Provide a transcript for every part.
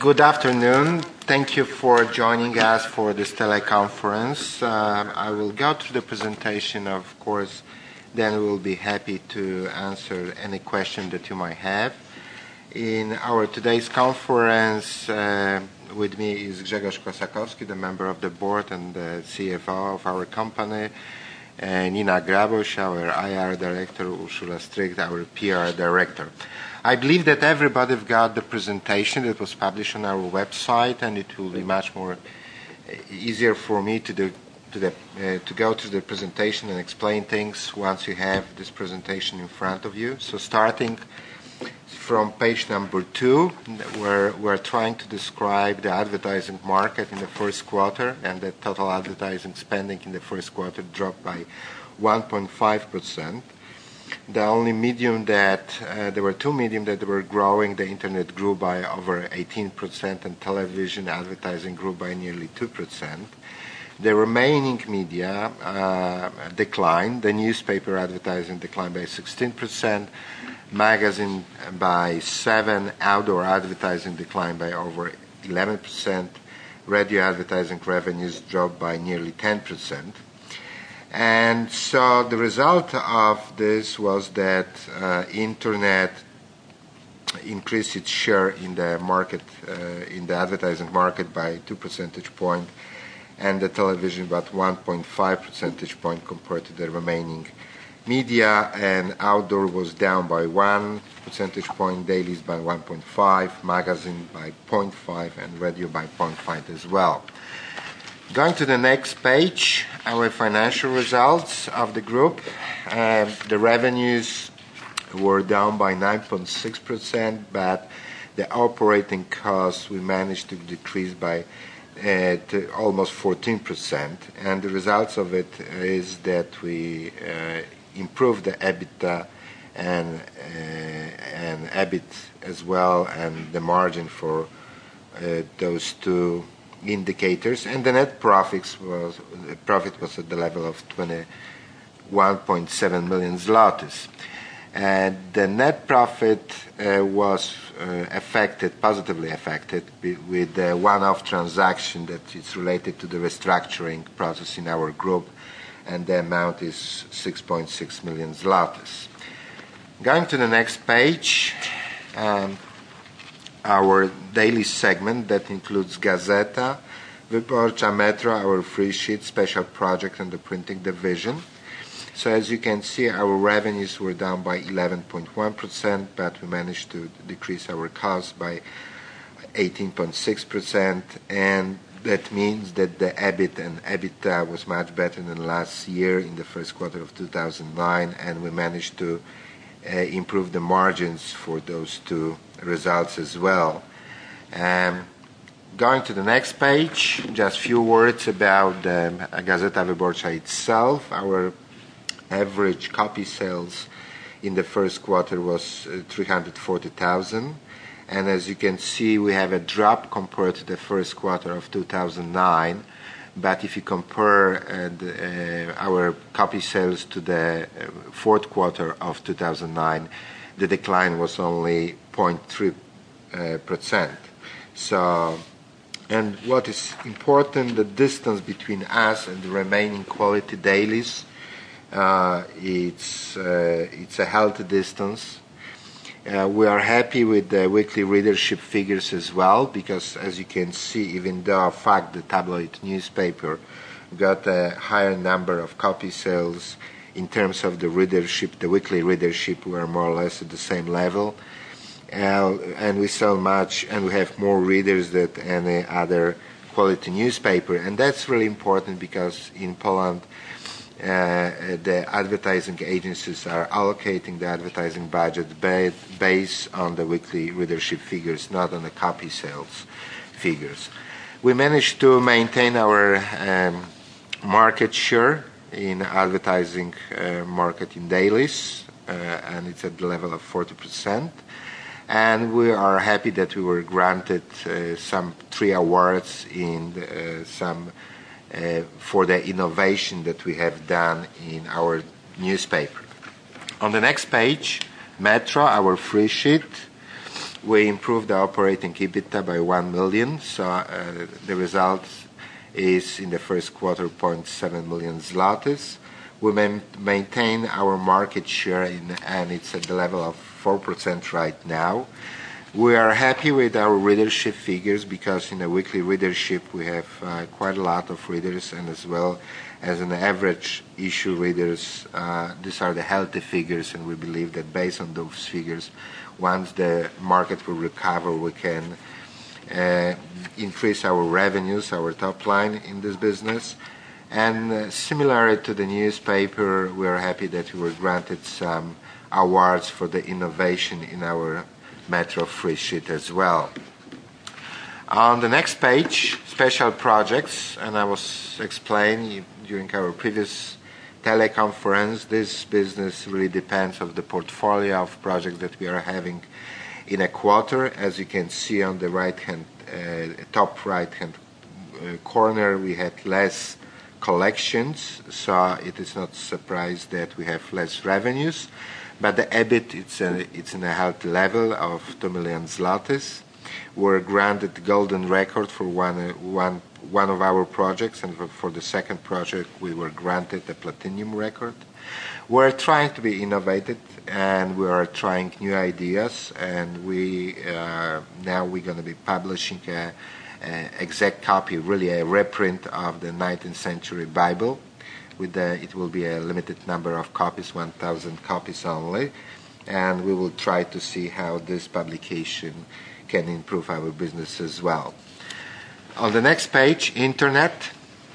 Good afternoon. Thank you for joining us for this teleconference. I will go through the presentation, of course, then we will be happy to answer any question that you might have. In our today's conference, with me is Grzegorz Kosakowski, the member of the board and the CFO of our company, Nina Graboś, our IR director, Ursula Strick, our PR director. I believe that everybody got the presentation that was published on our website, and it will be much more easier for me to go to the presentation and explain things once you have this presentation in front of you. So starting from page number 2, where we're trying to describe the advertising market in the first quarter, and the total advertising spending in the first quarter dropped by 1.5%. The only medium that there were two medium that were growing. The internet grew by over 18%, and television advertising grew by nearly 2%. The remaining media declined. The newspaper advertising declined by 16%, magazine by 7%, outdoor advertising declined by over 11%, radio advertising revenues dropped by nearly 10%. And so the result of this was that internet increased its share in the market, in the advertising market by 2 percentage points, and the television about 1.5 percentage point compared to the remaining media, and outdoor was down by 1 percentage point, dailies by 1.5, magazine by 0.5, and radio by 0.5 as well. Going to the next page, our financial results of the group. The revenues were down by 9.6%, but the operating costs we managed to decrease by to almost 14%. And the results of it is that we improved the EBITDA and EBIT as well, and the margin for those two indicators, and the net profit was at the level of 21.7 million zlotys. And the net profit was positively affected with the one-off transaction that is related to the restructuring process in our group, and the amount is 6.6 million zlotys. Going to the next page, our daily segment that includes Gazeta Wyborcza, Metro, our free sheet, special project, and the printing division. So as you can see, our revenues were down by 11.1%, but we managed to decrease our costs by 18.6%, and that means that the EBIT and EBITDA was much better than last year in the first quarter of 2009, and we managed to improve the margins for those two results as well. Going to the next page, just a few words about the Gazeta Wyborcza itself. Our average copy sales in the first quarter was 340,000, and as you can see, we have a drop compared to the first quarter of 2009. But if you compare our copy sales to the fourth quarter of 2009, the decline was only 0.3%. So, and what is important, the distance between us and the remaining quality dailies, it's a healthy distance. We are happy with the weekly readership figures as well, because as you can see, even though fact the tabloid newspaper got a higher number of copy sales, in terms of the readership, the weekly readership, we are more or less at the same level, and we sell much, and we have more readers than any other quality newspaper, and that's really important because in Poland the advertising agencies are allocating the advertising budget based on the weekly readership figures, not on the copy sales figures. We managed to maintain our market share in advertising market in dailies, and it's at the level of 40%. And we are happy that we were granted some 3 awards in for the innovation that we have done in our newspaper. On the next page, Metro, our free sheet, We improved the operating EBITDA by 1 million, so the result is in the first quarter 0.7 million zlotys. We maintain our market share and it's at the level of 4% right now. We are happy with our readership figures because in the weekly readership we have quite a lot of readers, and as well as an average issue readers. These are the healthy figures, and we believe that based on those figures, once the market will recover, we can increase our revenues, our top line in this business. And similar to the newspaper, we are happy that we were granted some awards for the innovation in our Metro free sheet as well. On the next page, special projects, and I was explaining during our previous teleconference, this business really depends on the portfolio of projects that we are having in a quarter. As you can see on the top right-hand corner, we had less collections, so it is not a surprise that we have less revenues. But the EBIT, it's in a healthy level of 2 million zlotys. We're granted the golden record for one of our projects, and for the second project we were granted the platinum record. We're trying to be innovative, and we are trying new ideas, and now we're going to be publishing an exact copy, really a reprint of the 19th century Bible. It will be a limited number of copies, 1,000 copies only, and we will try to see how this publication can improve our business as well. On the next page, Internet,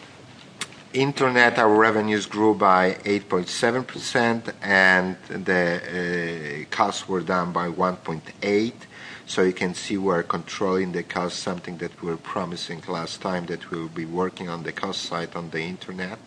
our revenues grew by 8.7%, and the costs were down by 1.8%. So you can see we're controlling the cost, something that we were promising last time, that we will be working on the cost side on the Internet.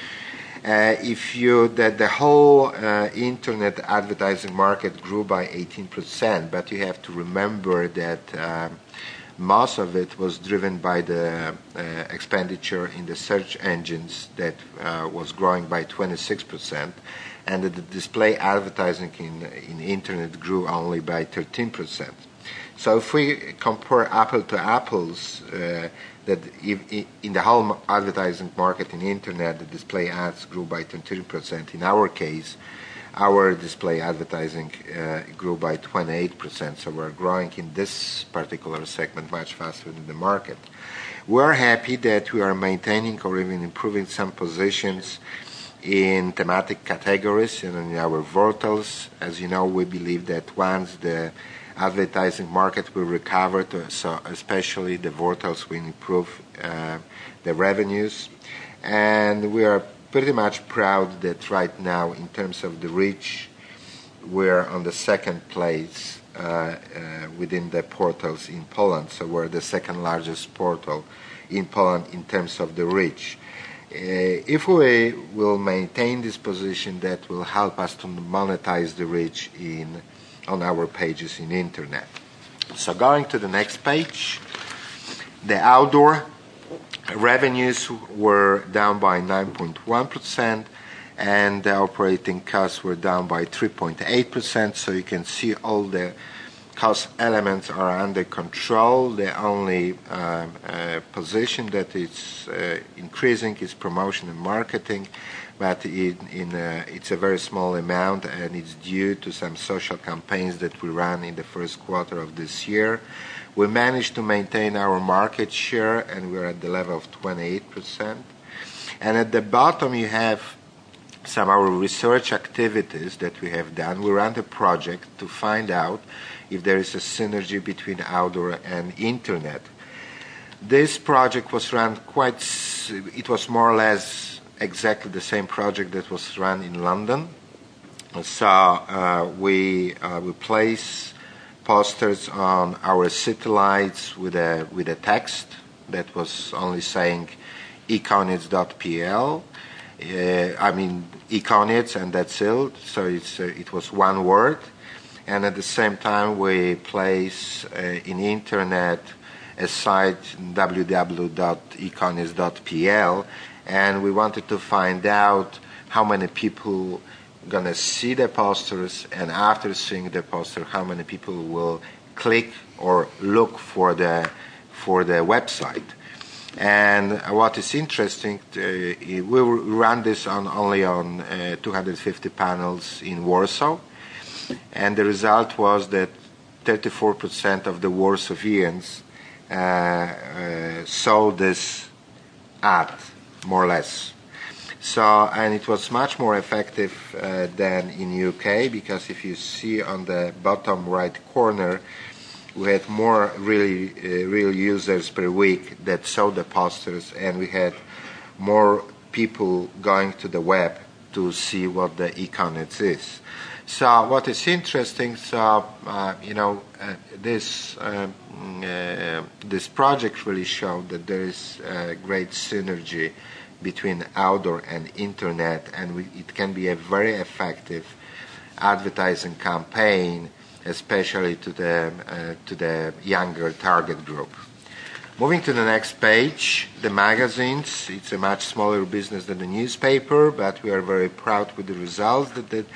The whole Internet advertising market grew by 18%, but you have to remember that most of it was driven by the expenditure in the search engines that was growing by 26%, and the display advertising in Internet grew only by 13%. So if we compare apple to apples, that in the whole advertising market in Internet, the display ads grew by 13%. In our case, our display advertising grew by 28%. So we're growing in this particular segment much faster than the market. We're happy that we are maintaining or even improving some positions in thematic categories and in our verticals. As you know, we believe that once the advertising market will recover, so especially the verticals will improve the revenues. And we are pretty much proud that right now, in terms of the reach, we're on the second place within the portals in Poland. So we're the second largest portal in Poland in terms of the reach. If we will maintain this position, that will help us to monetize the reach on our pages in Internet. So going to the next page, the outdoor revenues were down by 9.1%, and the operating costs were down by 3.8%. So you can see all the cost elements are under control. The only position that is increasing is promotion and marketing, but it's a very small amount, and it's due to some social campaigns that we ran in the first quarter of this year. We managed to maintain our market share, and we're at the level of 28%. And at the bottom you have some of our research activities that we have done. We ran a project to find out if there is a synergy between outdoor and Internet. This project was run it was more or less exactly the same project that was run in London. So we place posters on our city lights with a text that was only saying eKoniec.pl. eKoniec, and that's it. So it was one word. And at the same time, we place in Internet a site www.ekoniec.pl, and we wanted to find out how many people gonna see the posters, and after seeing the poster, how many people will click or look for the website. And what is interesting, we run this only on 250 panels in Warsaw, and the result was that 34% of the Warszawians saw this ad, more or less. So, and it was much more effective than in UK, because if you see on the bottom right corner, we had more real users per week that saw the posters, and we had more people going to the web to see what the e-Koniec is. So what is interesting, this project really showed that there is a great synergy between outdoor and internet, and it can be a very effective advertising campaign, especially to the younger target group. Moving to the next page, the magazines. It's a much smaller business than the newspaper, but we are very proud with the results that the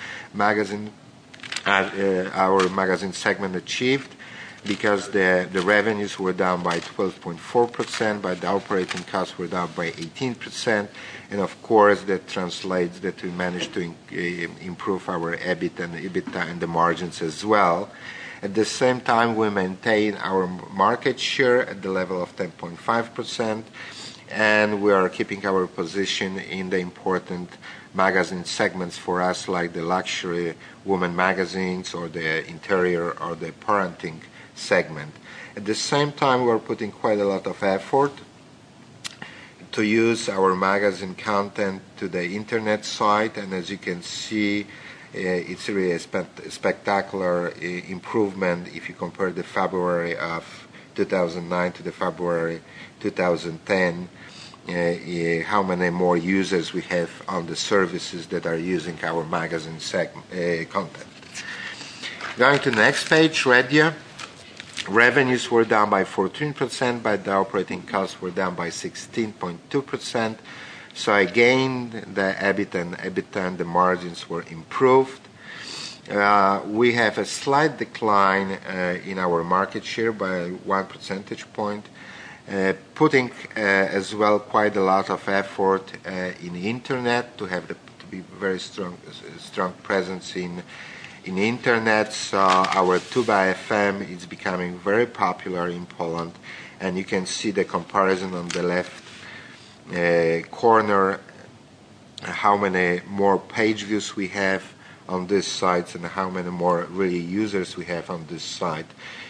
our magazine segment achieved, because the revenues were down by 12.4%, but the operating costs were down by 18%, and of course that translates that we managed to improve our EBIT and EBITDA and the margins as well. At the same time, we maintain our market share at the level of 10.5%, and we are keeping our position in the important magazine segments for us, like the luxury women magazines or the interior or the parenting segment. At the same time, we're putting quite a lot of effort to use our magazine content to the internet site, and as you can see, it's really a spectacular improvement if you compare the February of 2009 to the February 2010, how many more users we have on the services that are using our magazine content. Going to the next page, radio. Revenues were down by 14%, but the operating costs were down by 16.2%. So again, the EBIT and EBITDA and the margins were improved. We have a slight decline in our market share by 1 percentage point, putting as well quite a lot of effort in the internet to be very strong presence in internet. So our Tuba FM is becoming very popular in Poland, and you can see the comparison on the left corner, how many more page views we have on this site and how many more really users we have on this site.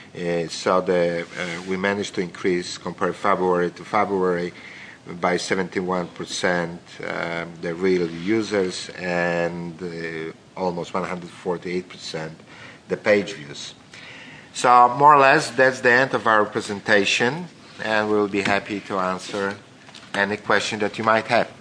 We managed to increase, compare February to February, by 71% the real users, and almost 148% the page views. So more or less that's the end of our presentation, and we'll be happy to answer any question that you might have.